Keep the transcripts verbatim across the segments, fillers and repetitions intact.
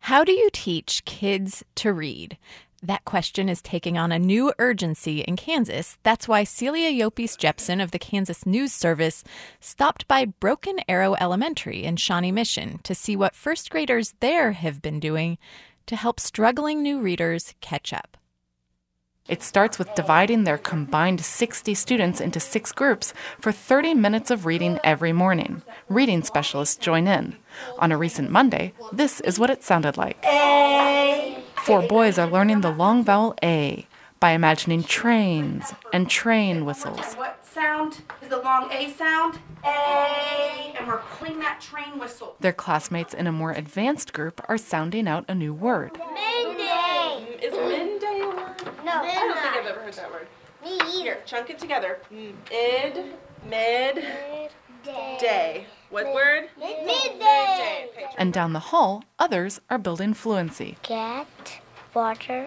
How do you teach kids to read? That question is taking on a new urgency in Kansas. That's why Celia Yopes Jepson of the Kansas News Service stopped by Broken Arrow Elementary in Shawnee Mission to see what first graders there have been doing to help struggling new readers catch up. It starts with dividing their combined sixty students into six groups for thirty minutes of reading every morning. Reading specialists join in. On a recent Monday, this is what it sounded like. A. Four boys are learning the long vowel A by imagining trains and train whistles. What sound is the long A sound? A. And we're playing that train whistle. Their classmates in a more advanced group are sounding out a new word. Midday. Is midday a word? No. I don't think I've ever heard that word. Me either. Chunk it together. Id, mid, Midday. day. What word? Midday. Okay. And down the hall, others are building fluency, Cat, water,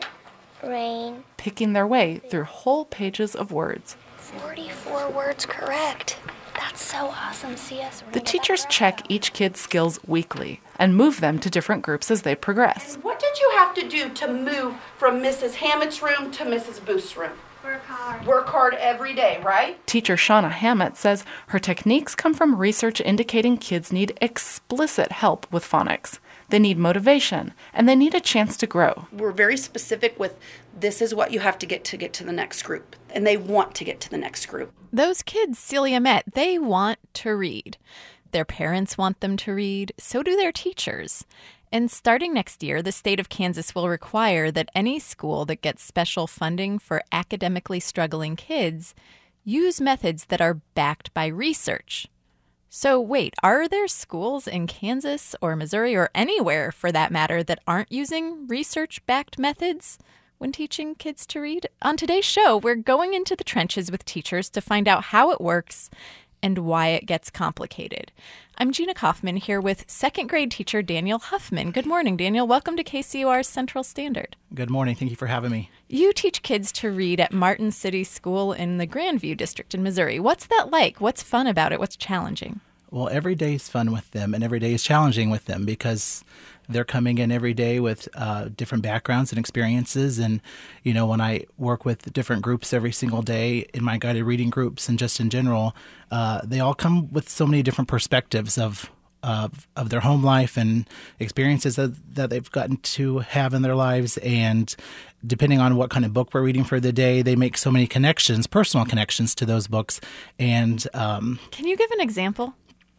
rain. picking their way through whole pages of words. forty-four words correct. That's so awesome, C S. The teachers check each kid's skills weekly and move them to different groups as they progress. What did you have to do to move from Missus Hammett's room to Missus Booth's room? Work hard. Work hard every day, right? Teacher Shauna Hammett says her techniques come from research indicating kids need explicit help with phonics. They need motivation, and they need a chance to grow. We're very specific with this is what you have to get to get to the next group. And they want to get to the next group. Those kids Celia met, they want to read. Their parents want them to read. So do their teachers. And starting next year, the state of Kansas will require that any school that gets special funding for academically struggling kids use methods that are backed by research. So wait, are there schools in Kansas or Missouri or anywhere for that matter that aren't using research-backed methods when teaching kids to read? On today's show, we're going into the trenches with teachers to find out how it works and why it gets complicated. I'm Gina Kaufman here with second grade teacher Daniel Huffman. Good morning, Daniel. Welcome to K C U R's Central Standard. Good morning. Thank you for having me. You teach kids to read at Martin City School in the Grandview District in Missouri. What's that like? What's fun about it? What's challenging? Well, every day is fun with them, and every day is challenging with them because they're coming in every day with uh, different backgrounds and experiences. And, you know, when I work with different groups every single day in my guided reading groups and just in general, uh, they all come with so many different perspectives of of, of their home life and experiences that, that they've gotten to have in their lives. And depending on what kind of book we're reading for the day, they make so many connections, personal connections to those books. And um, can you give an example?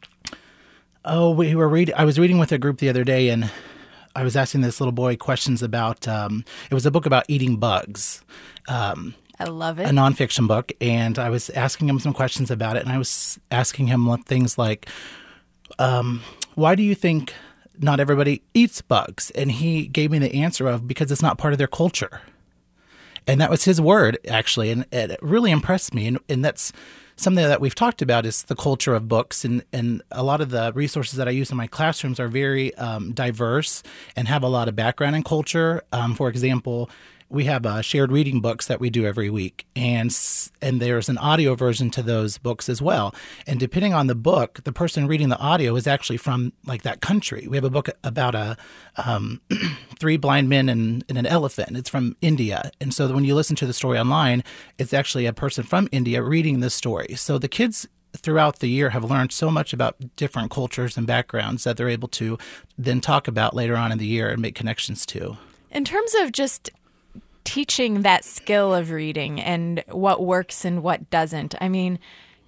Oh, we were reading. I was reading with a group the other day, and I was asking this little boy questions about. Um, it was a book about eating bugs. Um, I love it. A nonfiction book, and I was asking him some questions about it, and I was asking him things like, um, "Why do you think not everybody eats bugs?" And he gave me the answer of because it's not part of their culture, and that was his word actually, and it really impressed me, and, and that's. Something that we've talked about is the culture of books, and, and a lot of the resources that I use in my classrooms are very um, diverse and have a lot of background in culture. Um, for example, we have uh, shared reading books that we do every week, and and there's an audio version to those books as well. And depending on the book, the person reading the audio is actually from like that country. We have a book about a um, three blind men and, and an elephant. It's from India, and so when you listen to the story online, it's actually a person from India reading the story. So the kids throughout the year have learned so much about different cultures and backgrounds that they're able to then talk about later on in the year and make connections to. In terms of just teaching that skill of reading and what works and what doesn't, I mean,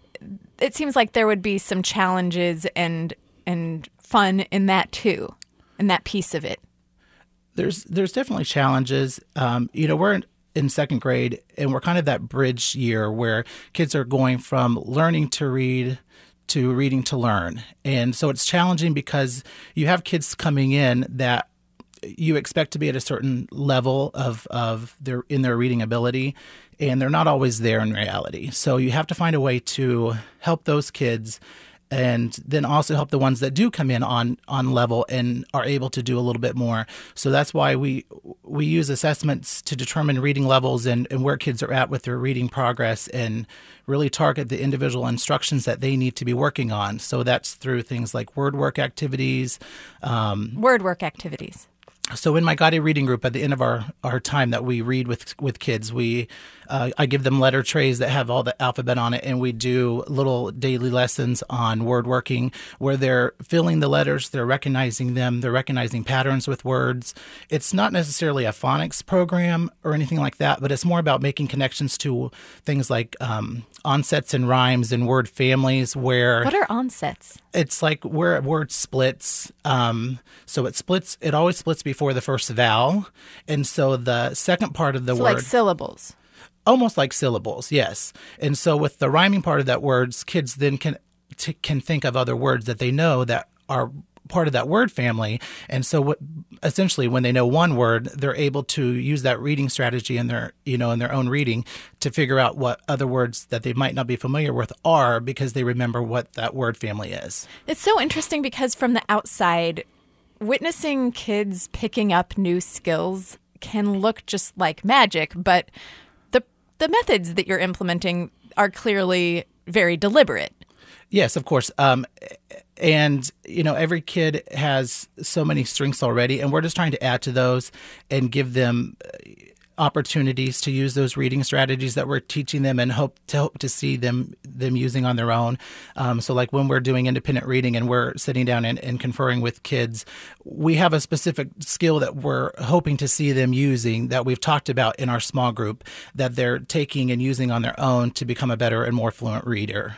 it seems like there would be some challenges and and fun in that too, in that piece of it. There's there's definitely challenges. Um, you know, we're in, in second grade, and we're kind of that bridge year where kids are going from learning to read to reading to learn. And so it's challenging because you have kids coming in that you expect to be at a certain level of, of their in their reading ability, and they're not always there in reality. So you have to find a way to help those kids and then also help the ones that do come in on, on level and are able to do a little bit more. So that's why we we use assessments to determine reading levels and, and where kids are at with their reading progress and really target the individual instructions that they need to be working on. So that's through things like word work activities. Um, word work activities. So in my guided reading group, at the end of our, our time that we read with with kids, we uh, I give them letter trays that have all the alphabet on it, and we do little daily lessons on word working where they're filling the letters, they're recognizing them, they're recognizing patterns with words. It's not necessarily a phonics program or anything like that, but it's more about making connections to things like um, onsets and rhymes and word families where... What are onsets? It's like where a word splits. Um, so it splits, it always splits before the first vowel. And so the second part of the So word... like syllables. Almost like syllables, yes. And so with the rhyming part of that words, kids then can t- can think of other words that they know that are part of that word family. And so what, essentially when they know one word, they're able to use that reading strategy in their, you know, in their own reading to figure out what other words that they might not be familiar with are because they remember what that word family is. It's so interesting because from the outside, witnessing kids picking up new skills can look just like magic, but the the methods that you're implementing are clearly very deliberate. Yes, of course. Um, and, you know, every kid has so many strengths already, and we're just trying to add to those and give them opportunities to use those reading strategies that we're teaching them and hope to hope to see them them using on their own. Um, so like when we're doing independent reading and we're sitting down and, and conferring with kids, we have a specific skill that we're hoping to see them using that we've talked about in our small group that they're taking and using on their own to become a better and more fluent reader.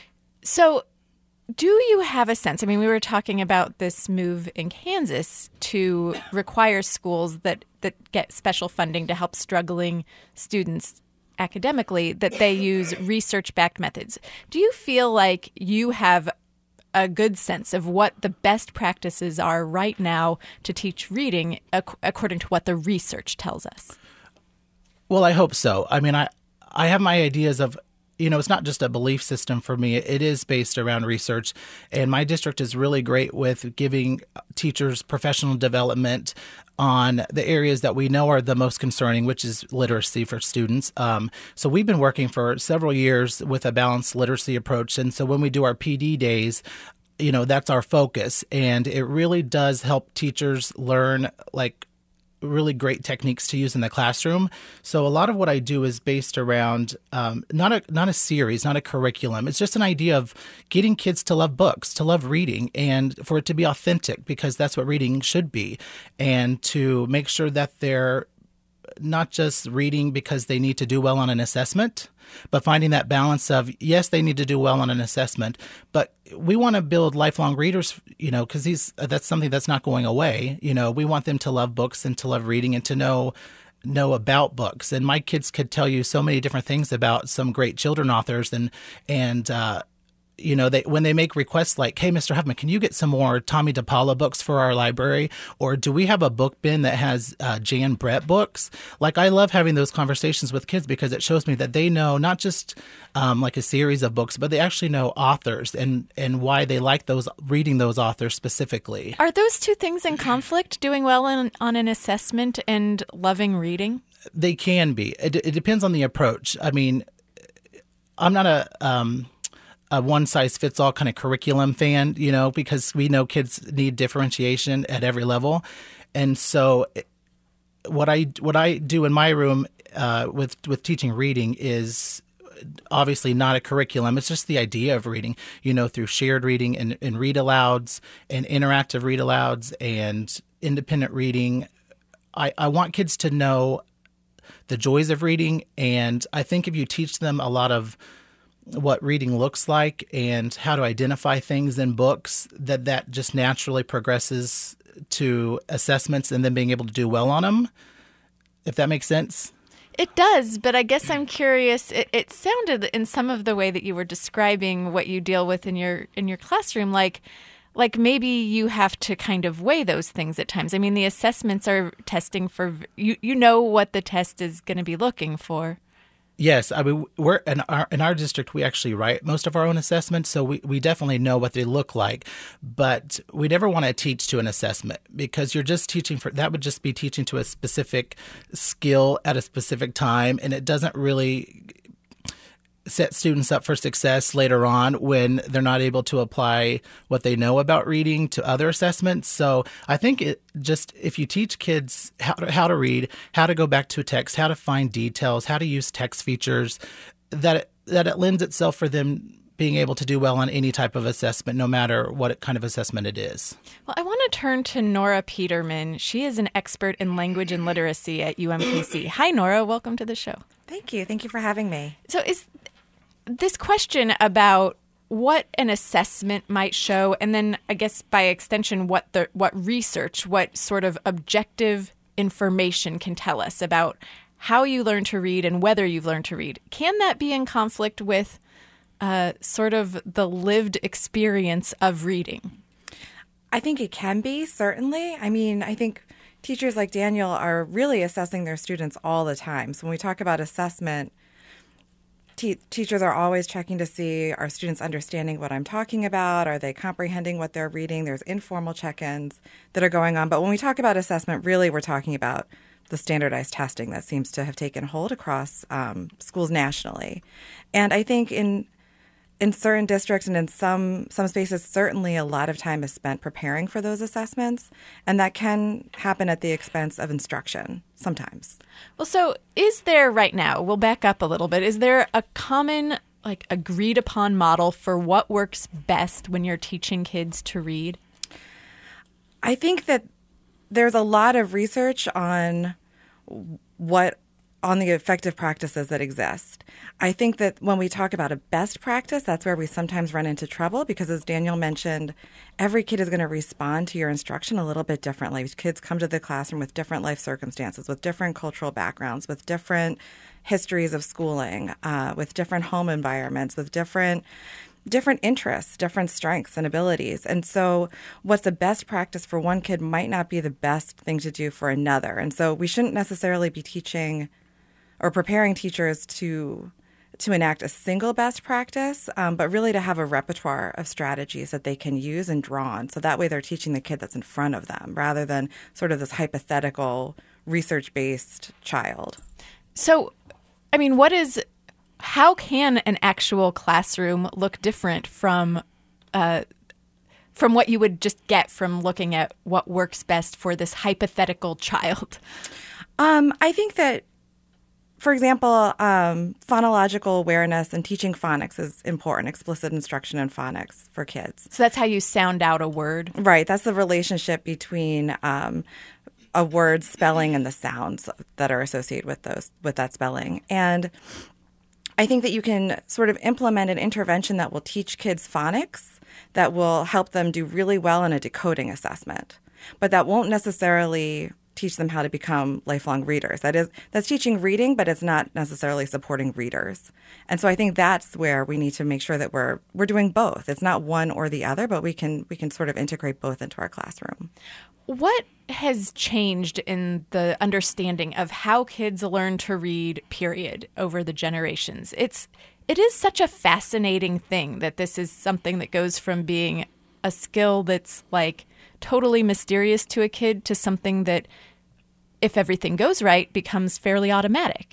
So do you have a sense? I mean, we were talking about this move in Kansas to require schools that, that get special funding to help struggling students academically, that they use research-backed methods. Do you feel like you have a good sense of what the best practices are right now to teach reading ac- according to what the research tells us? Well, I hope so. I mean, I, I have my ideas of, you know, it's not just a belief system for me. It is based around research. And my district is really great with giving teachers professional development on the areas that we know are the most concerning, which is literacy for students. Um, so we've been working for several years with a balanced literacy approach. And so when we do our P D days, you know, that's our focus. And it really does help teachers learn, like, really great techniques to use in the classroom. So a lot of what I do is based around um, not a not a series, not a curriculum. It's just an idea of getting kids to love books, to love reading, and for it to be authentic, because that's what reading should be, and to make sure that they're not just reading because they need to do well on an assessment, but finding that balance of, yes, they need to do well on an assessment, but we want to build lifelong readers, you know, because these that's something that's not going away. You know, we want them to love books and to love reading and to know know about books. And my kids could tell you so many different things about some great children authors, and and uh, you know, they when they make requests like, hey, Mister Huffman, can you get some more Tommy DePaula books for our library? Or do we have a book bin that has uh, Jan Brett books? Like, I love having those conversations with kids because it shows me that they know not just um, like a series of books, but they actually know authors and, and why they like those reading those authors specifically. Are those two things in conflict, doing well in, on an assessment and loving reading? They can be. It, it depends on the approach. I mean, I'm not a... Um, a one-size-fits-all kind of curriculum fan, you know, because we know kids need differentiation at every level. And so what I what I do in my room uh, with, with teaching reading is obviously not a curriculum. It's just the idea of reading, you know, through shared reading and, and read-alouds and interactive read-alouds and independent reading. I, I want kids to know the joys of reading, and I think if you teach them a lot of what reading looks like and how to identify things in books, that that just naturally progresses to assessments and then being able to do well on them, if that makes sense. It does, but I guess I'm curious. It, it sounded in some of the way that you were describing what you deal with in your in your classroom, like like maybe you have to kind of weigh those things at times. I mean, the assessments are testing for, you, you know what the test is going to be looking for. Yes, I mean, we're in our in our district, we actually write most of our own assessments, so we, we definitely know what they look like. But we never want to teach to an assessment, because you're just teaching for that would just be teaching to a specific skill at a specific time, and it doesn't really set students up for success later on when they're not able to apply what they know about reading to other assessments. So I think it just, if you teach kids how to, how to read, how to go back to a text, how to find details, how to use text features, that it, that it lends itself for them being able to do well on any type of assessment, no matter what kind of assessment it is. Well, I want to turn to Nora Peterman. She is an expert in language and literacy at U M K C. Hi, Nora. Welcome to the show. Thank you. Thank you for having me. So is this question about what an assessment might show, and then I guess by extension, what the what research, what sort of objective information can tell us about how you learn to read and whether you've learned to read, can that be in conflict with Uh, sort of the lived experience of reading? I think it can be, certainly. I mean, I think teachers like Daniel are really assessing their students all the time. So when we talk about assessment, te- teachers are always checking to see, are students understanding what I'm talking about? Are they comprehending what they're reading? There's informal check-ins that are going on. But when we talk about assessment, really we're talking about the standardized testing that seems to have taken hold across um, schools nationally. And I think in In certain districts and in some some spaces, certainly a lot of time is spent preparing for those assessments, and that can happen at the expense of instruction sometimes. Well, so is there right now, we'll back up a little bit, is there a common, like, agreed upon model for what works best when you're teaching kids to read? I think that there's a lot of research on what on the effective practices that exist. I think that when we talk about a best practice, that's where we sometimes run into trouble because, as Daniel mentioned, every kid is going to respond to your instruction a little bit differently. Kids come to the classroom with different life circumstances, with different cultural backgrounds, with different histories of schooling, uh, with different home environments, with different different interests, different strengths and abilities. And so what's the best practice for one kid might not be the best thing to do for another. And so we shouldn't necessarily be teaching or preparing teachers to to enact a single best practice, um, but really to have a repertoire of strategies that they can use and draw on. So that way they're teaching the kid that's in front of them rather than sort of this hypothetical, research-based child. So, I mean, what is, how can an actual classroom look different from uh, from what you would just get from looking at what works best for this hypothetical child? Um, I think that, for example, um, phonological awareness and teaching phonics is important, explicit instruction in phonics for kids. So that's how you sound out a word? Right. That's the relationship between um, a word's spelling and the sounds that are associated with those with that spelling. And I think that you can sort of implement an intervention that will teach kids phonics that will help them do really well in a decoding assessment, but that won't necessarily teach them how to become lifelong readers. That is, that's teaching reading, but it's not necessarily supporting readers. And so I think that's where we need to make sure that we're we're doing both. It's not one or the other, but we can we can sort of integrate both into our classroom. What has changed in the understanding of how kids learn to read, period, over the generations? It's it is such a fascinating thing that this is something that goes from being a skill that's like totally mysterious to a kid to something that, if everything goes right, becomes fairly automatic.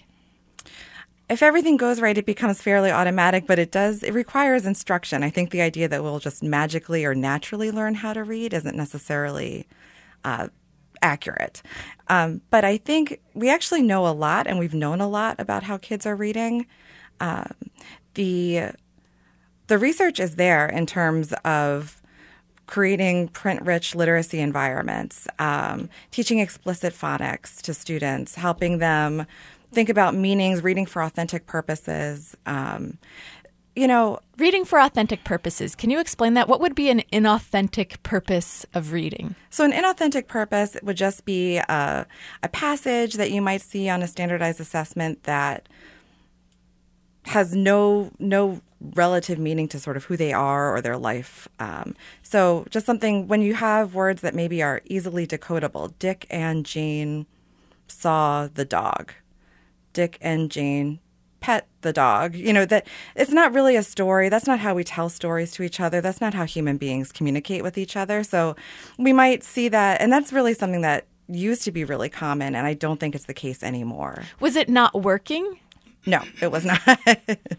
If everything goes right, it becomes fairly automatic, but it does, it requires instruction. I think the idea that we'll just magically or naturally learn how to read isn't necessarily uh, accurate. Um, but I think we actually know a lot, and we've known a lot about how kids are reading. Um, the the research is there in terms of creating print-rich literacy environments, um, teaching explicit phonics to students, helping them think about meanings, reading for authentic purposes. Um, you know, reading for authentic purposes. Can you explain that? What would be an inauthentic purpose of reading? So an inauthentic purpose would just be a, a passage that you might see on a standardized assessment that has no no relative meaning to sort of who they are or their life. Um, so just something, when you have words that maybe are easily decodable, Dick and Jane saw the dog. Dick and Jane pet the dog. You know, that it's not really a story. That's not how we tell stories to each other. That's not how human beings communicate with each other. So we might see that, and that's really something that used to be really common, and I don't think it's the case anymore. Was it not working? No, it was not.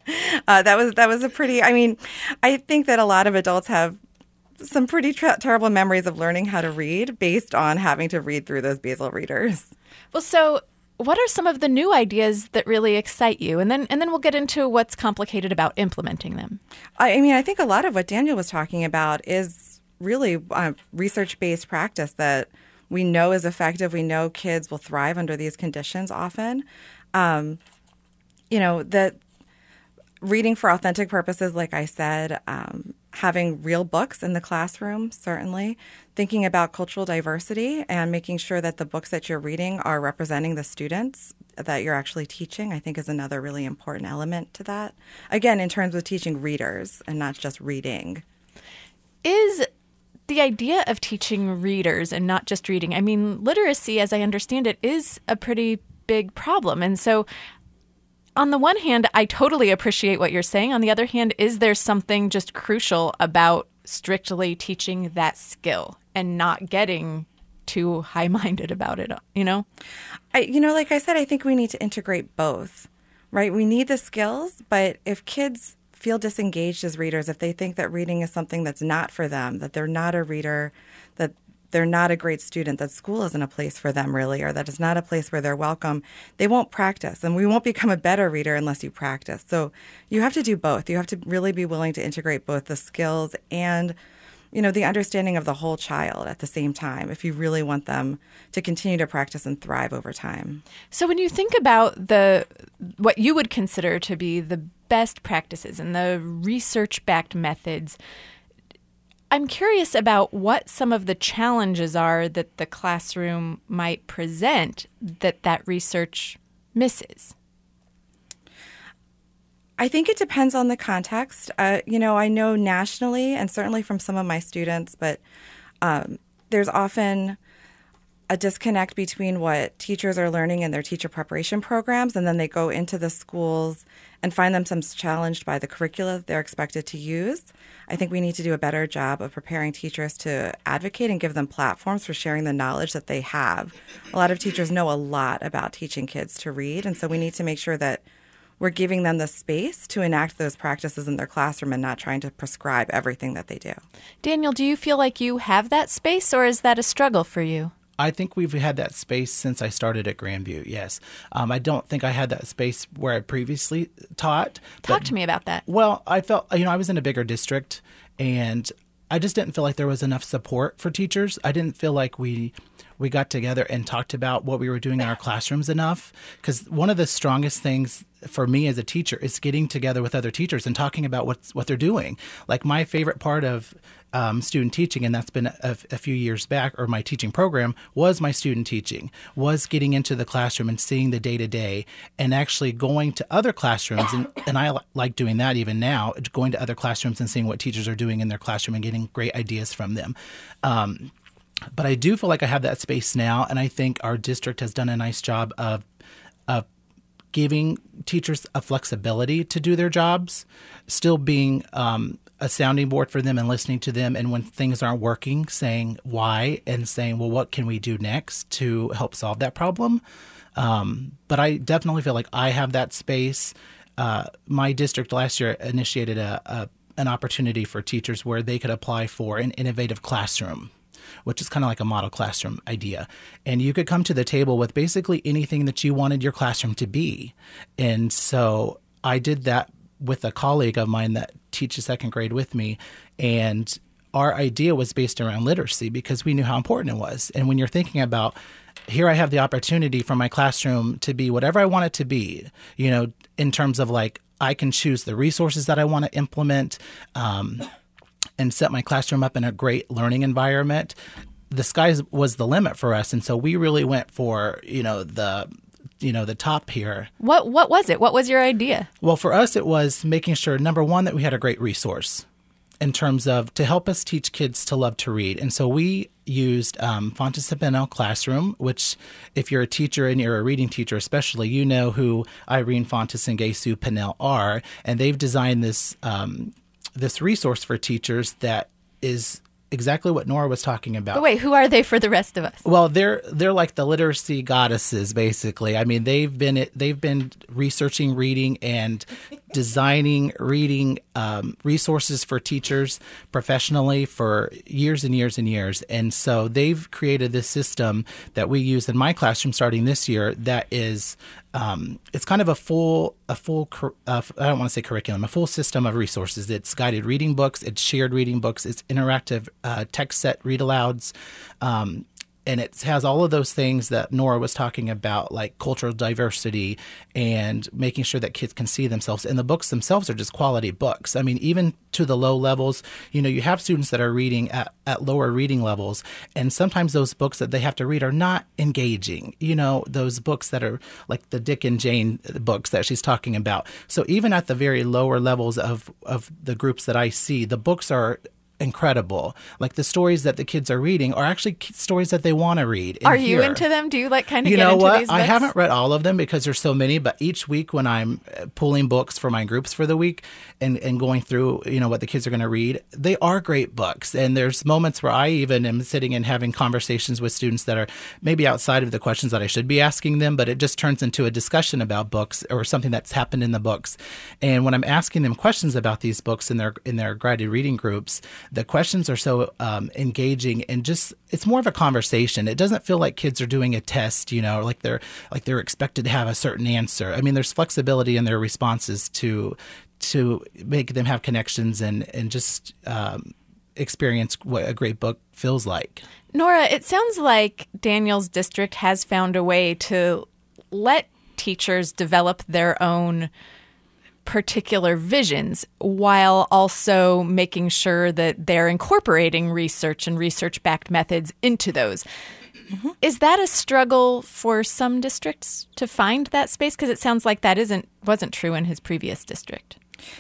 uh, that was that was a pretty. I mean, I think that a lot of adults have some pretty tra- terrible memories of learning how to read based on having to read through those basal readers. Well, so what are some of the new ideas that really excite you? And then and then we'll get into what's complicated about implementing them. I, I mean, I think a lot of what Daniel was talking about is really uh, research-based practice that we know is effective. We know kids will thrive under these conditions often. Um, you know, that reading for authentic purposes, like I said, um, having real books in the classroom, certainly, thinking about cultural diversity and making sure that the books that you're reading are representing the students that you're actually teaching, I think is another really important element to that. Again, in terms of teaching readers and not just reading. Is the idea of teaching readers and not just reading, I mean, literacy, as I understand it, is a pretty big problem. And so on the one hand, I totally appreciate what you're saying. On the other hand, is there something just crucial about strictly teaching that skill and not getting too high-minded about it, you know? I, you know, like I said, I think we need to integrate both, right? We need the skills, but if kids feel disengaged as readers, if they think that reading is something that's not for them, that they're not a reader, that they're not a great student, that school isn't a place for them really, or that it's not a place where they're welcome, they won't practice. And we won't become a better reader unless you practice. So you have to do both. You have to really be willing to integrate both the skills and, you know, the understanding of the whole child at the same time if you really want them to continue to practice and thrive over time. So when you think about the what you would consider to be the best practices and the research-backed methods, I'm curious about what some of the challenges are that the classroom might present that that research misses. I think it depends on the context. Uh, you know, I know nationally, and certainly from some of my students, but um, there's often a disconnect between what teachers are learning in their teacher preparation programs, and then they go into the schools and find themselves challenged by the curricula that they're expected to use. I think we need to do a better job of preparing teachers to advocate and give them platforms for sharing the knowledge that they have. A lot of teachers know a lot about teaching kids to read, and so we need to make sure that we're giving them the space to enact those practices in their classroom and not trying to prescribe everything that they do. Daniel, do you feel like you have that space, or is that a struggle for you? I think we've had that space since I started at Grandview, yes. Um, I don't think I had that space where I previously taught. Talk but, to me about that. Well, I felt, you know, I was in a bigger district, and I just didn't feel like there was enough support for teachers. I didn't feel like we we got together and talked about what we were doing in our classrooms enough. Because one of the strongest things for me as a teacher is getting together with other teachers and talking about what's, what they're doing. Like my favorite part of um, student teaching, and that's been a, a few years back, or my teaching program, was my student teaching, was getting into the classroom and seeing the day-to-day and actually going to other classrooms. And, and I like doing that even now, going to other classrooms and seeing what teachers are doing in their classroom and getting great ideas from them. Um, But I do feel like I have that space now, and I think our district has done a nice job of of giving teachers a flexibility to do their jobs, still being um, a sounding board for them and listening to them, and when things aren't working, saying why and saying, well, what can we do next to help solve that problem? Um, but I definitely feel like I have that space. Uh, my district last year initiated a, a an opportunity for teachers where they could apply for an innovative classroom, which is kind of like a model classroom idea. And you could come to the table with basically anything that you wanted your classroom to be. And so I did that with a colleague of mine that teaches second grade with me. And our idea was based around literacy because we knew how important it was. And when you're thinking about, here I have the opportunity for my classroom to be whatever I want it to be, you know, in terms of like, I can choose the resources that I want to implement, um, and set my classroom up in a great learning environment. The sky was the limit for us. And so we really went for, you know, the, you know, the top here. What, what was it? What was your idea? Well, for us, it was making sure, number one, that we had a great resource in terms of to help us teach kids to love to read. And so we used um, Fontes and Pinnell Classroom, which if you're a teacher and you're a reading teacher especially, you know who Irene Fontes and Gay-Sue Pinnell are. And they've designed this um, this resource for teachers that is exactly what Nora was talking about. But wait, who are they for the rest of us? Well, they're they're like the literacy goddesses, basically. I mean, they've been they've been researching reading and designing reading um, resources for teachers professionally for years and years and years. And so they've created this system that we use in my classroom starting this year that is Um, it's kind of a full, a full, uh, I don't want to say curriculum, a full system of resources. It's guided reading books, it's shared reading books, it's interactive uh, text set read alouds, um, and it has all of those things that Nora was talking about, like cultural diversity and making sure that kids can see themselves. And the books themselves are just quality books. I mean, even to the low levels, you know, you have students that are reading at, at lower reading levels. And sometimes those books that they have to read are not engaging, you know, those books that are like the Dick and Jane books that she's talking about. So even at the very lower levels of, of the groups that I see, the books are incredible. Like the stories that the kids are reading are actually stories that they want to read. Are you into them? Do you like kind of you get know into what? these books? I haven't read all of them because there's so many, but each week when I'm pulling books for my groups for the week and, and going through, you know, what the kids are going to read, they are great books. And there's moments where I even am sitting and having conversations with students that are maybe outside of the questions that I should be asking them, but it just turns into a discussion about books or something that's happened in the books. And when I'm asking them questions about these books in their in their guided reading groups, the questions are so um, engaging and just it's more of a conversation. It doesn't feel like kids are doing a test, you know, like they're like they're expected to have a certain answer. I mean, there's flexibility in their responses to to make them have connections and and just um, experience what a great book feels like. Nora, it sounds like Daniel's district has found a way to let teachers develop their own particular visions while also making sure that they're incorporating research and research-backed methods into those. Mm-hmm. Is that a struggle for some districts to find that space? Because it sounds like that isn't wasn't true in his previous district.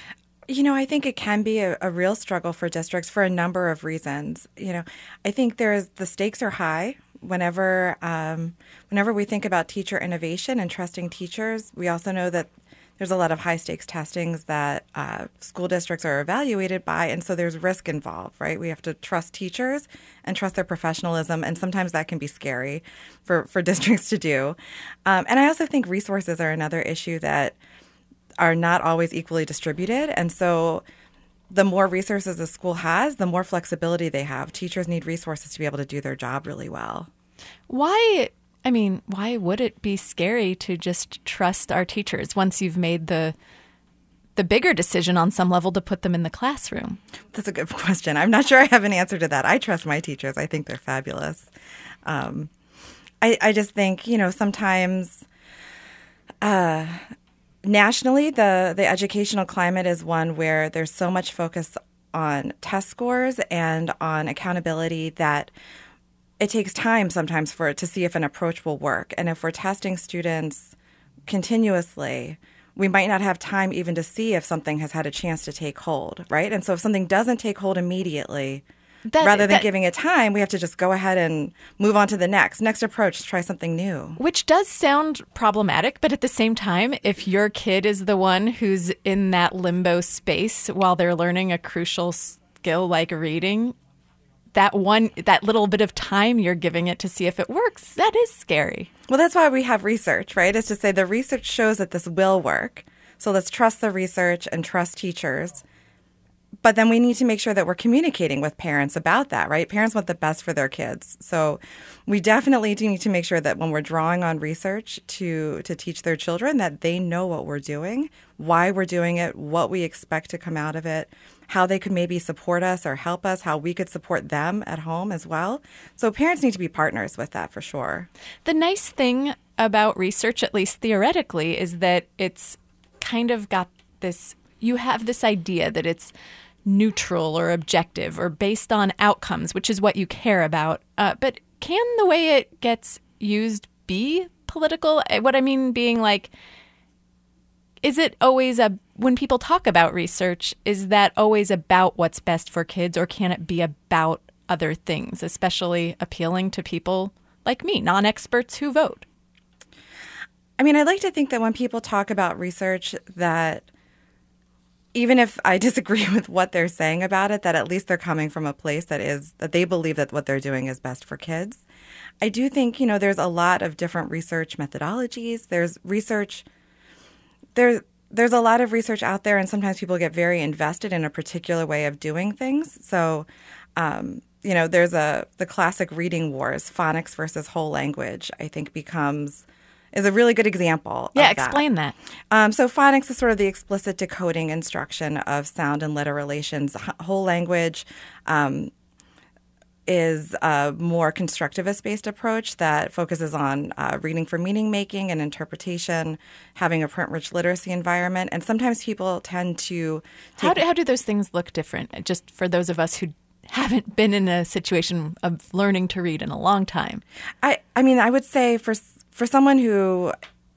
You know, I think it can be a, a real struggle for districts for a number of reasons. You know, I think there's the stakes are high. Whenever um, whenever we think about teacher innovation and trusting teachers, we also know that there's a lot of high-stakes testings that uh, school districts are evaluated by, and so there's risk involved, right? We have to trust teachers and trust their professionalism, and sometimes that can be scary for, for districts to do. Um, and I also think resources are another issue that are not always equally distributed, and so the more resources a school has, the more flexibility they have. Teachers need resources to be able to do their job really well. Why... I mean, why would it be scary to just trust our teachers once you've made the the bigger decision on some level to put them in the classroom? That's a good question. I'm not sure I have an answer to that. I trust my teachers. I think they're fabulous. Um, I, I just think, you know, sometimes uh, nationally, the, the educational climate is one where there's so much focus on test scores and on accountability that it takes time sometimes for it to see if an approach will work. And if we're testing students continuously, we might not have time even to see if something has had a chance to take hold, right? And so if something doesn't take hold immediately, that, rather than that, giving it time, we have to just go ahead and move on to the next. Next approach, try something new. Which does sound problematic, but at the same time, if your kid is the one who's in that limbo space while they're learning a crucial skill like reading, that one, that little bit of time you're giving it to see if it works, that is scary. Well, that's why we have research, right? Is to say the research shows that this will work. So let's trust the research and trust teachers. But then we need to make sure that we're communicating with parents about that, right? Parents want the best for their kids. So we definitely do need to make sure that when we're drawing on research to, to teach their children, that they know what we're doing, why we're doing it, what we expect to come out of it, how they could maybe support us or help us, how we could support them at home as well. So parents need to be partners with that for sure. The nice thing about research, at least theoretically, is that it's kind of got this, you have this idea that it's neutral or objective or based on outcomes, which is what you care about. Uh, but can the way it gets used be political? What I mean being like, is it always a, when people talk about research, is that always about what's best for kids, or can it be about other things, especially appealing to people like me, non-experts who vote? I mean, I like to think that when people talk about research, that even if I disagree with what they're saying about it, that at least they're coming from a place that is, that they believe that what they're doing is best for kids. I do think, you know, there's a lot of different research methodologies. There's research, there's there's a lot of research out there, and sometimes people get very invested in a particular way of doing things. So, um, you know, there's a the classic reading wars, phonics versus whole language, I think becomes is a really good example Yeah, of that. explain that. Um, so phonics is sort of the explicit decoding instruction of sound and letter relations. H- whole language um, is a more constructivist-based approach that focuses on uh, reading for meaning making and interpretation, having a print-rich literacy environment. And sometimes people tend to take How do, how do those things look different? Just for those of us who haven't been in a situation of learning to read in a long time. I, I mean, I would say for for someone who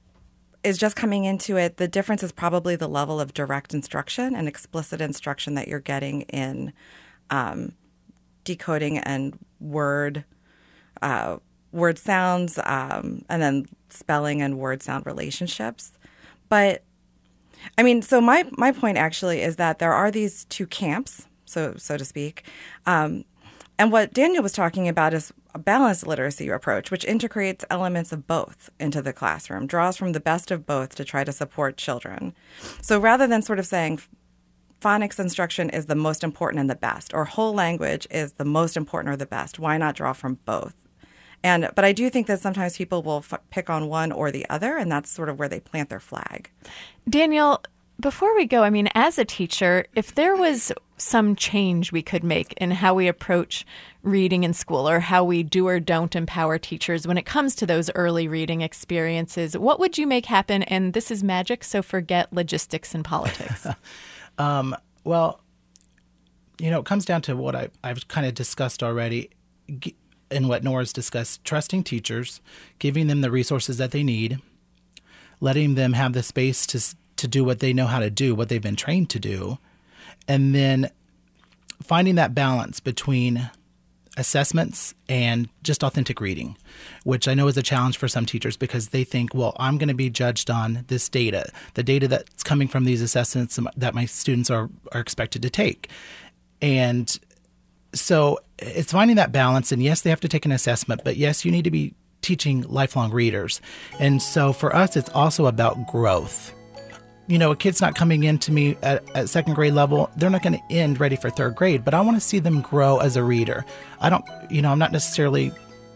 is just coming into it, the difference is probably the level of direct instruction and explicit instruction that you're getting in um, decoding and word uh, word sounds, um, and then spelling and word sound relationships. But I mean, so my my point actually is that there are these two camps, so so to speak. Um, and what Daniel was talking about is a balanced literacy approach, which integrates elements of both into the classroom, draws from the best of both to try to support children. So rather than sort of saying phonics instruction is the most important and the best, or whole language is the most important or the best, why not draw from both? And but I do think that sometimes people will f- pick on one or the other, and that's sort of where they plant their flag. Daniel, before we go, I mean, as a teacher, if there was some change we could make in how we approach reading in school or how we do or don't empower teachers when it comes to those early reading experiences, what would you make happen? And this is magic, so forget logistics and politics. um, well, you know, it comes down to what I, I've kind of discussed already and what Nora's discussed, trusting teachers, giving them the resources that they need, letting them have the space to to do what they know how to do, what they've been trained to do, and then finding that balance between assessments and just authentic reading, which I know is a challenge for some teachers because they think, well, I'm going to be judged on this data, the data that's coming from these assessments that my students are, are expected to take. And so it's finding that balance. And yes, they have to take an assessment, but yes, you need to be teaching lifelong readers. And so for us, it's also about growth. You know, a kid's not coming in to me at, at second grade level. They're not going to end ready for third grade, but I want to see them grow as a reader. I don't, you know, I'm not necessarily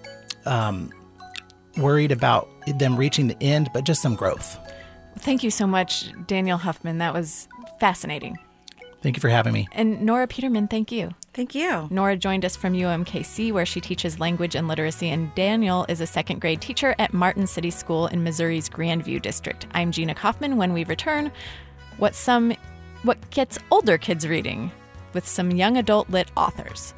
um, worried about them reaching the end, but just some growth. Thank you so much, Daniel Huffman. That was fascinating. Thank you for having me. And Nora Peterman, thank you. Thank you. Nora joined us from U M K C, where she teaches language and literacy, and Daniel is a second grade teacher at Martin City School in Missouri's Grandview District. I'm Gina Kaufman. When we return, what some what gets older kids reading with some young adult lit authors.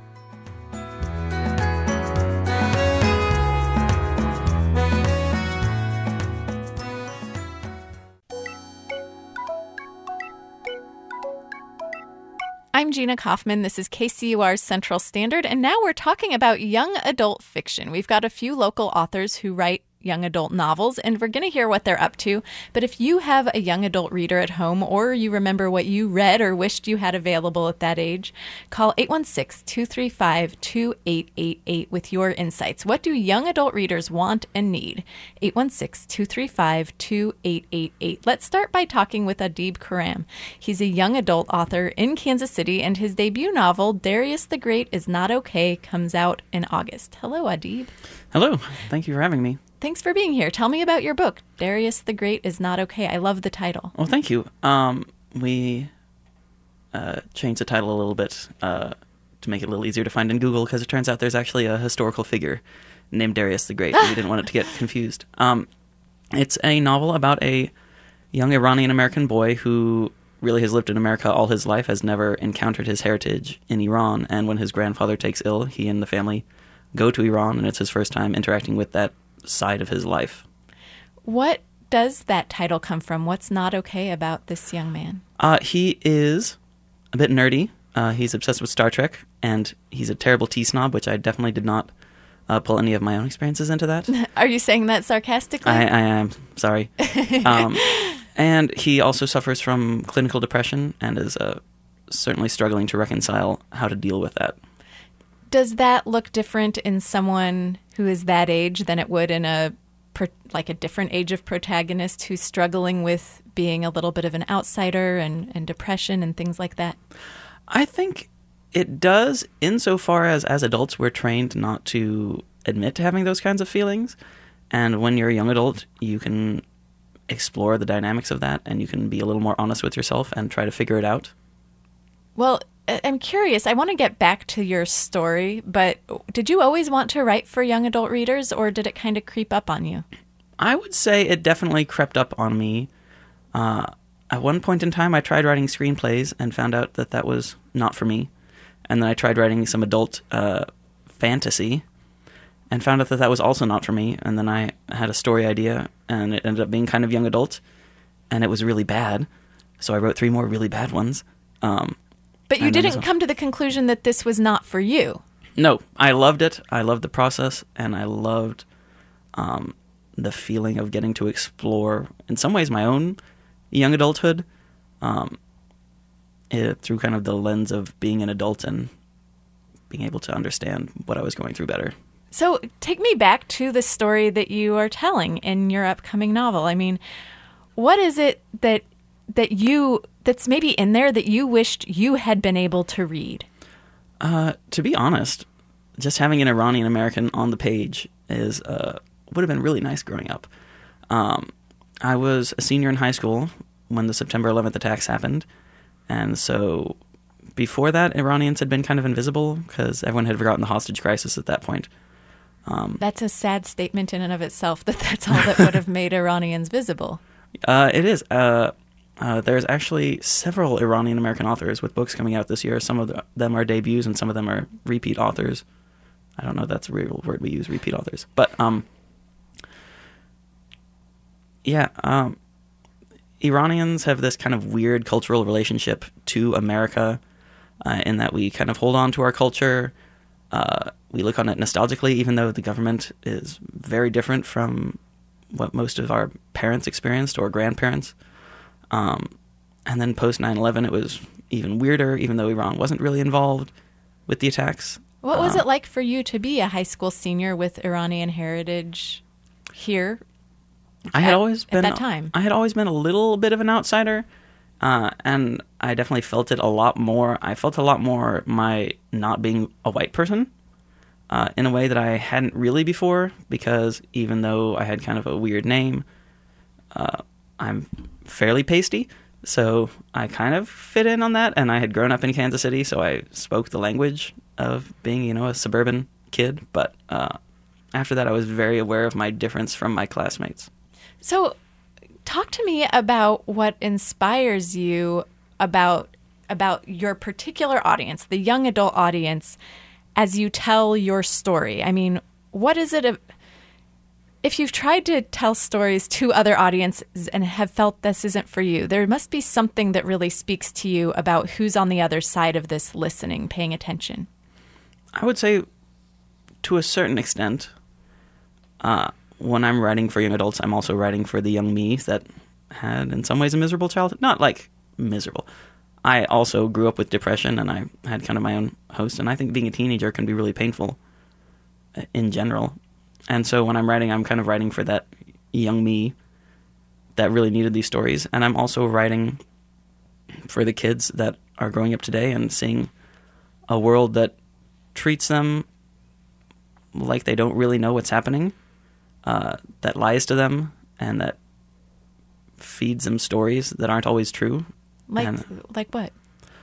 I'm Gina Kaufman. This is K C U R's Central Standard, and now we're talking about young adult fiction. We've got a few local authors who write young adult novels, and we're going to hear what they're up to. But if you have a young adult reader at home, or you remember what you read or wished you had available at that age, call eight one six, two three five, two eight eight eight with your insights. What do young adult readers want and need? eight one six, two three five, two eight eight eight. Let's start by talking with Adib Khurram. He's a young adult author in Kansas City, and his debut novel, Darius the Great Is Not Okay, comes out in August. Hello, Adib. Hello. Thank you for having me. Thanks for being here. Tell me about your book, Darius the Great Is Not Okay. I love the title. Well, thank you. Um, we uh, changed the title a little bit uh, to make it a little easier to find in Google, because it turns out there's actually a historical figure named Darius the Great, and we didn't want it to get confused. Um, it's a novel about a young Iranian-American boy who really has lived in America all his life, has never encountered his heritage in Iran, and when his grandfather takes ill, he and the family go to Iran, and it's his first time interacting with that side of his life. What does that title come from? What's not okay about this young man? Uh, he is a bit nerdy. Uh, he's obsessed with Star Trek, and he's a terrible tea snob, which I definitely did not uh, pull any of my own experiences into that. Are you saying that sarcastically? I, I am, sorry. um, and he also suffers from clinical depression and is uh, certainly struggling to reconcile how to deal with that. Does that look different in someone who is that age than it would in a pro- like a different age of protagonist who's struggling with being a little bit of an outsider and, and depression and things like that? I think it does, insofar as as adults we're trained not to admit to having those kinds of feelings. And when you're a young adult, you can explore the dynamics of that, and you can be a little more honest with yourself and try to figure it out. Well, I- I'm curious. I want to get back to your story, but did you always want to write for young adult readers, or did it kind of creep up on you? I would say it definitely crept up on me. Uh, at one point in time, I tried writing screenplays and found out that that was not for me. And then I tried writing some adult uh, fantasy and found out that that was also not for me. And then I had a story idea, and it ended up being kind of young adult, and it was really bad. So I wrote three more really bad ones. Um, but you and then didn't this- come to the conclusion that this was not for you. No, I loved it. I loved the process, and I loved um, the feeling of getting to explore, in some ways, my own young adulthood um, it, through kind of the lens of being an adult and being able to understand what I was going through better. So take me back to the story that you are telling in your upcoming novel. I mean, what is it that that you that's maybe in there that you wished you had been able to read? Uh, to be honest, just having an Iranian American on the page is uh, would have been really nice growing up. Um, I was a senior in high school when the September eleventh attacks happened, and so before that, Iranians had been kind of invisible because everyone had forgotten the hostage crisis at that point. Um, That's a sad statement in and of itself, that that's all that would have made Iranians visible. Uh, it is. Uh, uh, there's actually several Iranian American authors with books coming out this year. Some of the, them are debuts, and some of them are repeat authors. I don't know if that's a real word we use, repeat authors. But, um, yeah, um, Iranians have this kind of weird cultural relationship to America uh, in that we kind of hold on to our culture. Uh, we look on it nostalgically, even though the government is very different from what most of our parents experienced or grandparents. Um, and then post nine eleven, it was even weirder, even though Iran wasn't really involved with the attacks. What was Uh, it like for you to be a high school senior with Iranian heritage here? I had at- always at been that time? I had always been a little bit of an outsider, uh, and I definitely felt it a lot more. I felt a lot more my not being a white person. Uh, in a way that I hadn't really before, because even though I had kind of a weird name, uh, I'm fairly pasty, so I kind of fit in on that, and I had grown up in Kansas City, so I spoke the language of being, you know, a suburban kid, but uh, after that I was very aware of my difference from my classmates. So talk to me about what inspires you about about your particular audience, the young adult audience, as you tell your story. I mean, what is it? If you've tried to tell stories to other audiences and have felt this isn't for you, there must be something that really speaks to you about who's on the other side of this listening, paying attention. I would say, to a certain extent, uh, when I'm writing for young adults, I'm also writing for the young me that had, in some ways, a miserable childhood. Not like miserable. I also grew up with depression, and I had kind of my own host, and I think being a teenager can be really painful in general. And so when I'm writing, I'm kind of writing for that young me that really needed these stories, and I'm also writing for the kids that are growing up today and seeing a world that treats them like they don't really know what's happening, uh, that lies to them, and that feeds them stories that aren't always true. Like, And- like what?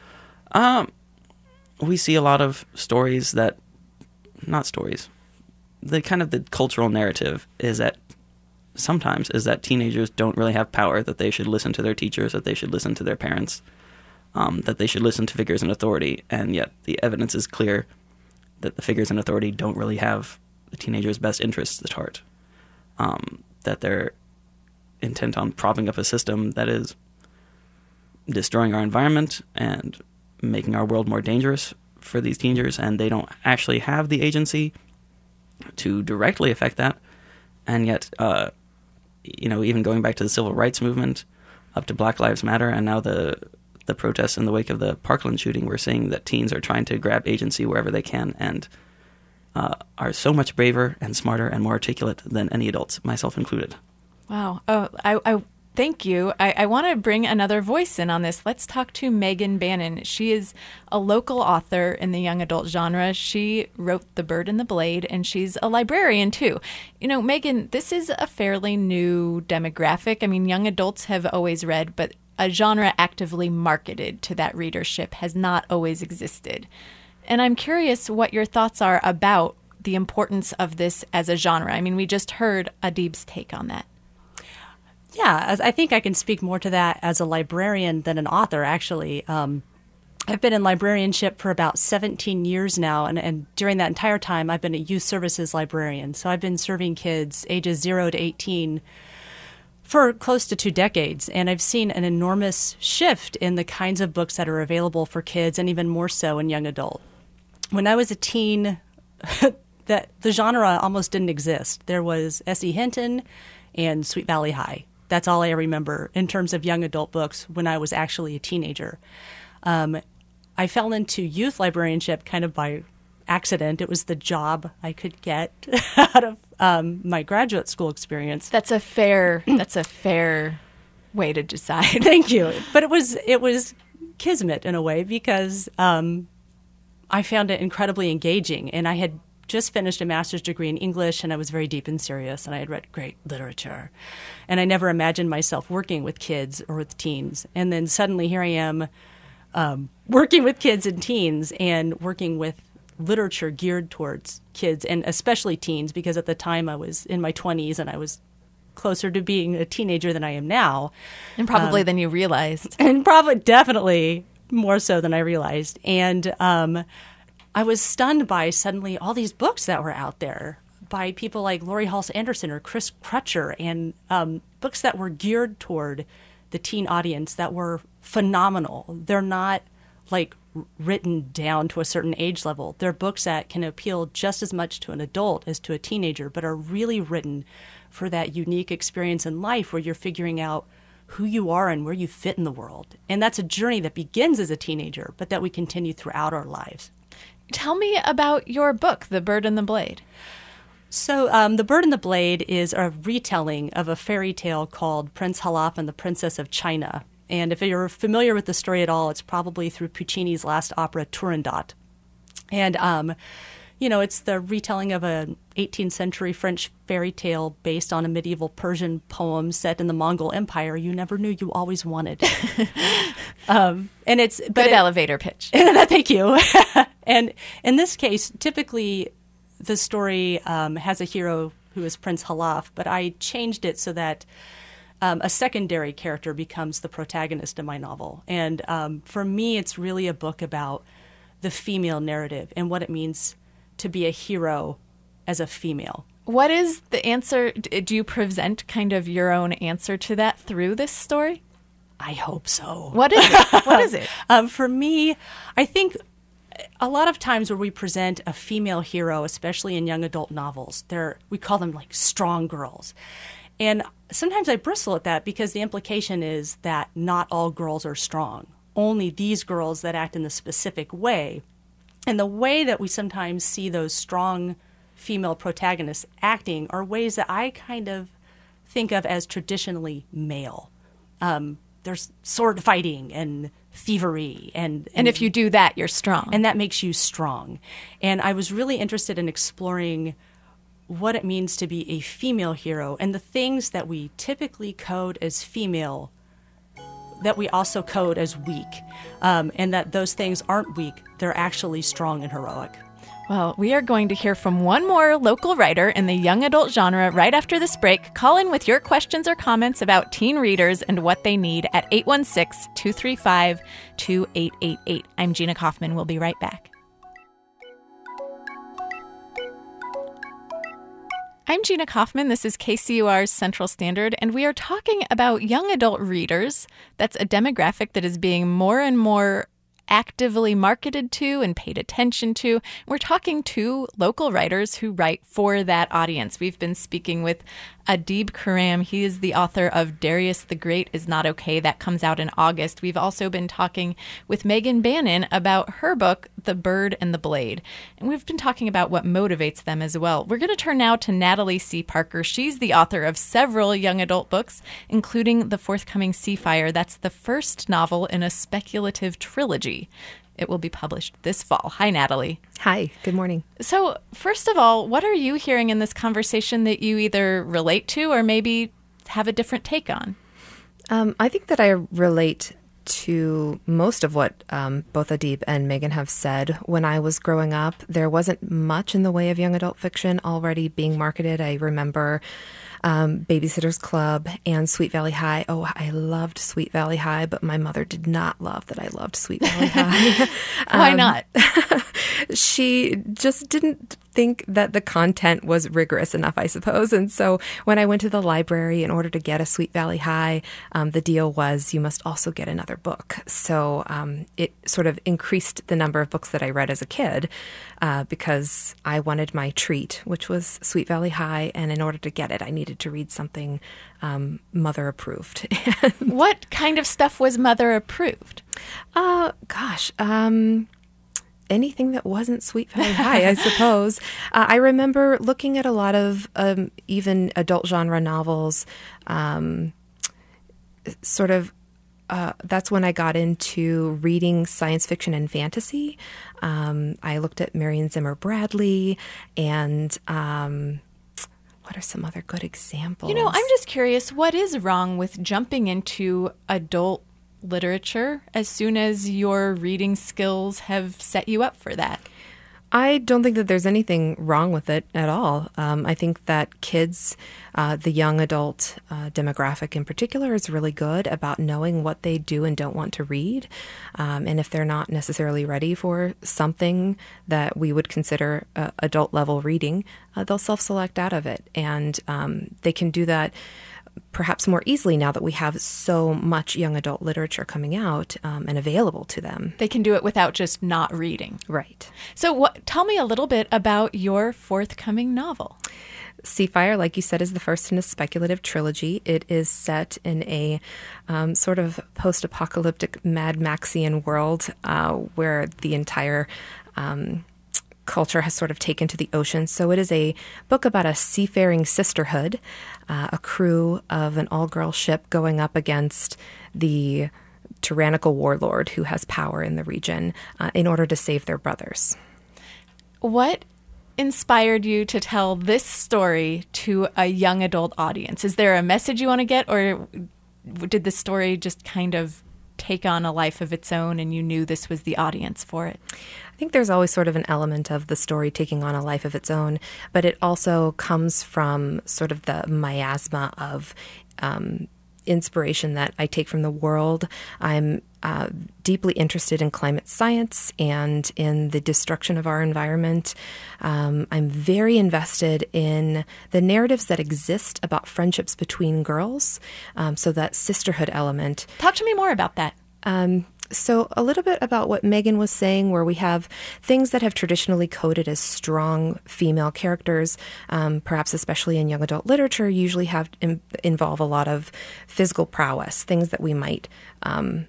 Um, we see a lot of stories that, not stories, the kind of the cultural narrative is that sometimes is that teenagers don't really have power, that they should listen to their teachers, that they should listen to their parents, um, that they should listen to figures in authority, and yet the evidence is clear that the figures in authority don't really have the teenager's best interests at heart, um, that they're intent on propping up a system that is destroying our environment and making our world more dangerous for these teenagers, and they don't actually have the agency to directly affect that. And yet, uh, you know, even going back to the civil rights movement, up to Black Lives Matter, and now the the protests in the wake of the Parkland shooting, we're seeing that teens are trying to grab agency wherever they can, and uh, are so much braver and smarter and more articulate than any adults, myself included. Wow. Oh, I, I thank you. I, I want to bring another voice in on this. Let's talk to Megan Bannon. She is a local author in the young adult genre. She wrote The Bird and the Blade, and she's a librarian too. You know, Megan, this is a fairly new demographic. I mean, young adults have always read, but a genre actively marketed to that readership has not always existed. And I'm curious what your thoughts are about the importance of this as a genre. I mean, we just heard Adib's take on that. Yeah, as I think I can speak more to that as a librarian than an author, actually. Um, I've been in librarianship for about seventeen years now, and, and during that entire time, I've been a youth services librarian. So I've been serving kids ages zero to eighteen for close to two decades, and I've seen an enormous shift in the kinds of books that are available for kids, and even more so in young adult. When I was a teen, that the genre almost didn't exist. There was S E Hinton and Sweet Valley High. That's all I remember in terms of young adult books when I was actually a teenager. Um, I fell into youth librarianship kind of by accident. It was the job I could get out of um, my graduate school experience. That's a fair. That's a fair way to decide. Thank you. But it was it was kismet in a way because um, I found it incredibly engaging, and I had just finished a master's degree in English, and I was very deep and serious, and I had read great literature. And I never imagined myself working with kids or with teens. And then suddenly here I am um, working with kids and teens and working with literature geared towards kids and especially teens, because at the time I was in my twenties and I was closer to being a teenager than I am now. And probably um, than you realized. And probably definitely more so than I realized. And um I was stunned by suddenly all these books that were out there by people like Laurie Halse Anderson or Chris Crutcher, and um, books that were geared toward the teen audience that were phenomenal. They're not like written down to a certain age level. They're books that can appeal just as much to an adult as to a teenager, but are really written for that unique experience in life where you're figuring out who you are and where you fit in the world. And that's a journey that begins as a teenager, but that we continue throughout our lives. Tell me about your book, The Bird and the Blade. So um, The Bird and the Blade is a retelling of a fairy tale called Prince Halaf and the Princess of China. And if you're familiar with the story at all, it's probably through Puccini's last opera, Turandot. And, um, you know, it's the retelling of an eighteenth century French fairy tale based on a medieval Persian poem set in the Mongol Empire you never knew you always wanted. um, and it's Good it, elevator pitch. Thank you. And in this case, typically the story um, has a hero who is Prince Halaf, but I changed it so that um, a secondary character becomes the protagonist in my novel. And um, for me, it's really a book about the female narrative and what it means to be a hero as a female. What is the answer? Do you present kind of your own answer to that through this story? I hope so. What is it? What is it? um, for me, I think a lot of times where we present a female hero, especially in young adult novels, they're, we call them like strong girls. And sometimes I bristle at that because the implication is that not all girls are strong. Only these girls that act in the specific way. And the way that we sometimes see those strong female protagonists acting are ways that I kind of think of as traditionally male. Um, there's sword fighting and thievery. And, and, and if you do that, you're strong. And that makes you strong. And I was really interested in exploring what it means to be a female hero and the things that we typically code as female that we also code as weak, um, and that those things aren't weak. They're actually strong and heroic. Well, we are going to hear from one more local writer in the young adult genre right after this break. Call in with your questions or comments about teen readers and what they need at eight one six, two three five, two eight eight eight. I'm Gina Kaufman. We'll be right back. I'm Gina Kaufman. This is K C U R's Central Standard, and we are talking about young adult readers. That's a demographic that is being more and more actively marketed to and paid attention to. We're talking to local writers who write for that audience. We've been speaking with Adib Khorram. He is the author of Darius the Great is Not Okay. That comes out in August. We've also been talking with Megan Bannon about her book, The Bird and the Blade. And we've been talking about what motivates them as well. We're going to turn now to Natalie C. Parker. She's the author of several young adult books, including the forthcoming Seafire. That's the first novel in a speculative trilogy. It will be published this fall. Hi, Natalie. Hi, good morning. So, first of all, what are you hearing in this conversation that you either relate to or maybe have a different take on? Um, I think that I relate to most of what um, both Adib and Megan have said. When I was growing up, there wasn't much in the way of young adult fiction already being marketed. I remember um, Babysitter's Club and Sweet Valley High. Oh, I loved Sweet Valley High, but my mother did not love that I loved Sweet Valley High. Why um, not? She just didn't think that the content was rigorous enough, I suppose. And so when I went to the library in order to get a Sweet Valley High, um, the deal was you must also get another book. So um, it sort of increased the number of books that I read as a kid uh, because I wanted my treat, which was Sweet Valley High. And in order to get it, I needed to read something um, mother approved. What kind of stuff was mother approved? Uh, gosh, um... anything that wasn't Sweet Valley High, I suppose. Uh, I remember looking at a lot of um, even adult genre novels. Um, sort of, uh, that's when I got into reading science fiction and fantasy. Um, I looked at Marion Zimmer Bradley and um, what are some other good examples? You know, I'm just curious, what is wrong with jumping into adult literature as soon as your reading skills have set you up for that? I don't think that there's anything wrong with it at all. Um, I think that kids, uh, the young adult uh, demographic in particular, is really good about knowing what they do and don't want to read. Um, and if they're not necessarily ready for something that we would consider uh, adult level reading, uh, they'll self-select out of it. And um, they can do that perhaps more easily now that we have so much young adult literature coming out um, and available to them. They can do it without just not reading. Right. So what, tell me a little bit about your forthcoming novel. Seafire, like you said, is the first in a speculative trilogy. It is set in a um, sort of post-apocalyptic Mad Maxian world uh, where the entire um, culture has sort of taken to the ocean. So it is a book about a seafaring sisterhood, uh, a crew of an all-girl ship going up against the tyrannical warlord who has power in the region uh, in order to save their brothers. What inspired you to tell this story to a young adult audience? Is there a message you want to get, or did the story just kind of take on a life of its own and you knew this was the audience for it? I think there's always sort of an element of the story taking on a life of its own, but it also comes from sort of the miasma of um, inspiration that I take from the world. I'm uh, deeply interested in climate science and in the destruction of our environment. Um, I'm very invested in the narratives that exist about friendships between girls, um, so that sisterhood element. Talk to me more about that. Um, So a little bit about what Megan was saying, where we have things that have traditionally coded as strong female characters, um, perhaps especially in young adult literature, usually have in, involve a lot of physical prowess, things that we might um,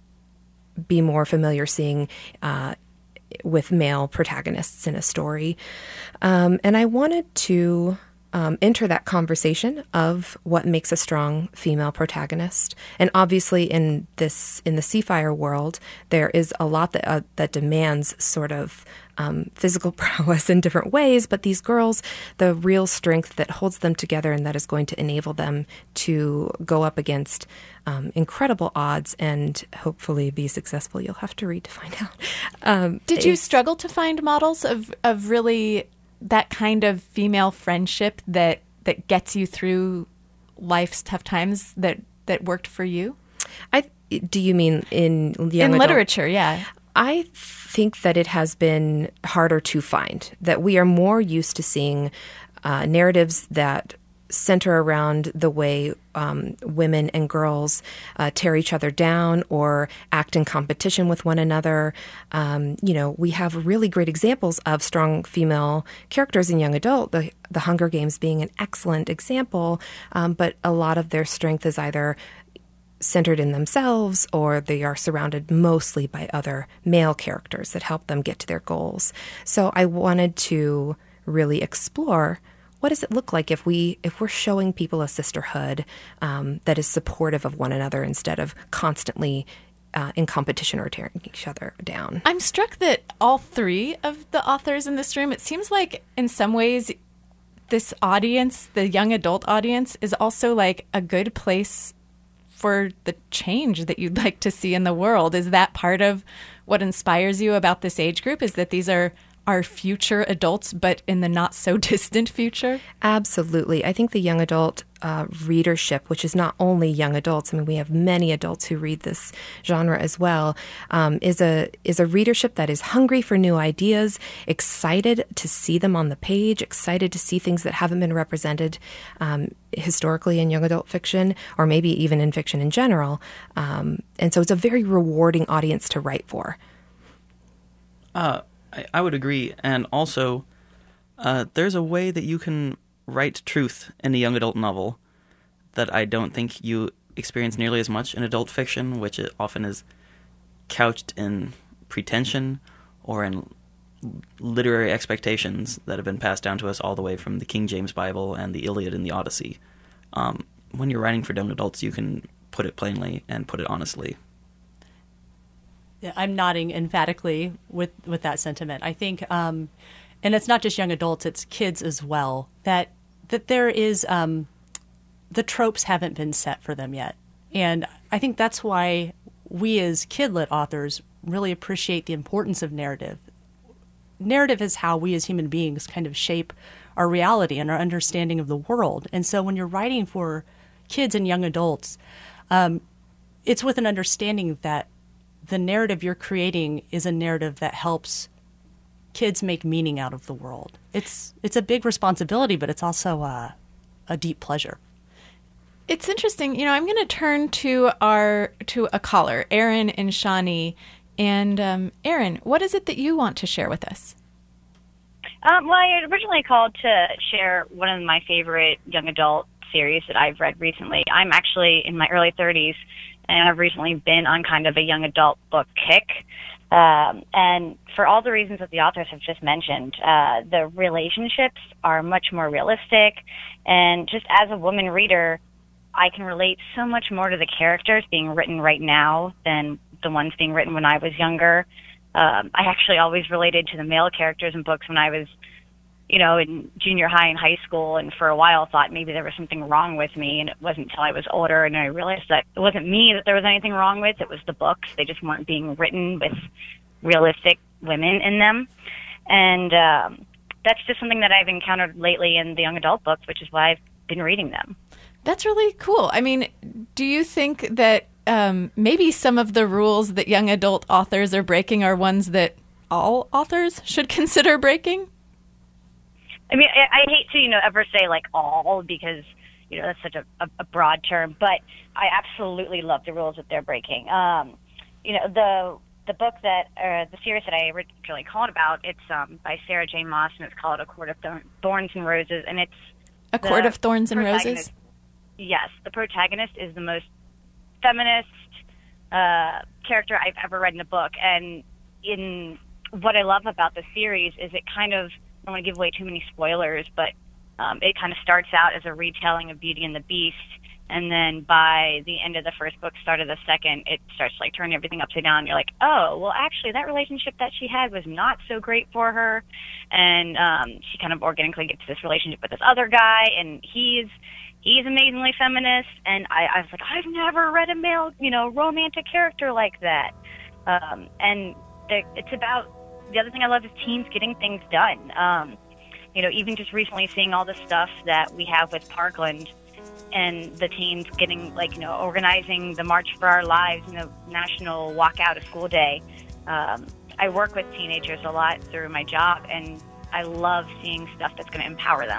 be more familiar seeing uh, with male protagonists in a story. Um, and I wanted to Um, enter that conversation of what makes a strong female protagonist. And obviously in this in the Seafire world, there is a lot that uh, that demands sort of um, physical prowess in different ways, but these girls, the real strength that holds them together and that is going to enable them to go up against um, incredible odds and hopefully be successful. You'll have to read to find out. Um, Did you struggle to find models of, of really that kind of female friendship that that gets you through life's tough times that, that worked for you? I do you mean in young in adult? literature? Yeah, I think that it has been harder to find. That we are more used to seeing uh, narratives that center around the way um, women and girls uh, tear each other down or act in competition with one another. Um, you know, we have really great examples of strong female characters in young adult, the, the Hunger Games being an excellent example, um, but a lot of their strength is either centered in themselves or they are surrounded mostly by other male characters that help them get to their goals. So I wanted to really explore what does it look like if we if we're showing people a sisterhood um, that is supportive of one another instead of constantly uh, in competition or tearing each other down. I'm struck that all three of the authors in this room, it seems like in some ways this audience, the young adult audience, is also like a good place for the change that you'd like to see in the world. Is that part of what inspires you about this age group, is that these are our future adults, but in the not so distant future? Absolutely. I think the young adult uh, readership, which is not only young adults, I mean, we have many adults who read this genre as well, um, is a is a readership that is hungry for new ideas, excited to see them on the page, excited to see things that haven't been represented um, historically in young adult fiction, or maybe even in fiction in general. Um, and so it's a very rewarding audience to write for. Uh, I, I would agree. And also, uh, there's a way that you can write truth in a young adult novel that I don't think you experience nearly as much in adult fiction, which it often is couched in pretension or in literary expectations that have been passed down to us all the way from the King James Bible and the Iliad and the Odyssey. Um, when you're writing for young adults, you can put it plainly and put it honestly. Yeah, I'm nodding emphatically with, with that sentiment. I think, um, and it's not just young adults, it's kids as well, that that there is, um, the tropes haven't been set for them yet. And I think that's why we as kid-lit authors really appreciate the importance of narrative. Narrative is how we as human beings kind of shape our reality and our understanding of the world. And so when you're writing for kids and young adults, um, it's with an understanding that the narrative you're creating is a narrative that helps kids make meaning out of the world. It's it's a big responsibility, but it's also a, a deep pleasure. It's interesting. You know, I'm going to turn to our to a caller, Erin in Shawnee. And um, Erin, what is it that you want to share with us? Um, well, I originally called to share one of my favorite young adult series that I've read recently. I'm actually in my early thirties, and I've recently been on kind of a young adult book kick. Um, and for all the reasons that the authors have just mentioned, uh, the relationships are much more realistic. And just as a woman reader, I can relate so much more to the characters being written right now than the ones being written when I was younger. Um, I actually always related to the male characters in books when I was, you know, in junior high and high school, and for a while thought maybe there was something wrong with me, and it wasn't until I was older and I realized that it wasn't me that there was anything wrong with, it was the books. They just weren't being written with realistic women in them. And um, that's just something that I've encountered lately in the young adult books, which is why I've been reading them. That's really cool. I mean, do you think that um, maybe some of the rules that young adult authors are breaking are ones that all authors should consider breaking? I mean, I, I hate to, you know, ever say like all, because, you know, that's such a, a, a broad term, but I absolutely love the rules that they're breaking. Um, you know, the the book that, uh, the series that I originally called about, it's um, by Sarah J. Maas, and it's called A Court of Thorns and Roses, and it's A Court of Thorns and Roses? Yes, the protagonist is the most feminist uh, character I've ever read in a book, and in what I love about the series is it kind of, I don't want to give away too many spoilers, but um, it kind of starts out as a retelling of Beauty and the Beast, and then by the end of the first book, start of the second, it starts like turning everything upside down. You're like, oh, well, actually, that relationship that she had was not so great for her, and um, she kind of organically gets this relationship with this other guy, and he's he's amazingly feminist, and I, I was like, I've never read a male, you know, romantic character like that, um, and the, it's about. The other thing I love is teens getting things done. Um, you know, even just recently seeing all the stuff that we have with Parkland and the teens getting, like, you know, organizing the March for Our Lives and the National Walk Out of School Day. Um, I work with teenagers a lot through my job, and I love seeing stuff that's going to empower them.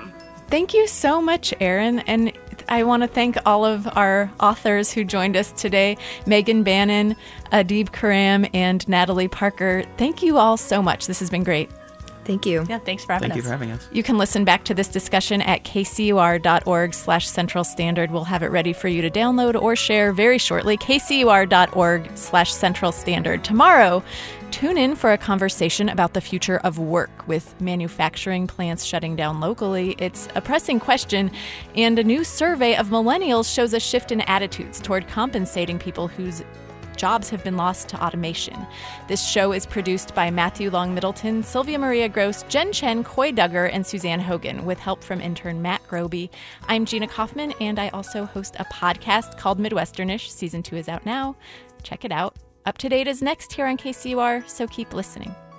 Thank you so much, Erin. And I want to thank all of our authors who joined us today, Megan Bannon, Adib Karam, and Natalie Parker. Thank you all so much. This has been great. Thank you. Yeah, thanks for having Thank us. you for having us. You can listen back to this discussion at kcur.org slash Central Standard. We'll have it ready for you to download or share very shortly. kcur.org slash Central Standard. Tomorrow, tune in for a conversation about the future of work with manufacturing plants shutting down locally. It's a pressing question, and a new survey of millennials shows a shift in attitudes toward compensating people whose jobs have been lost to automation. This show is produced by Matthew Long Middleton, Sylvia Maria Gross, Jen Chen, Coy Duggar, and Suzanne Hogan, with help from intern Matt Groby. I'm Gina Kaufman, and I also host a podcast called Midwesternish. Season two is out now. Check it out. Up to Date is next here on K C U R, so keep listening.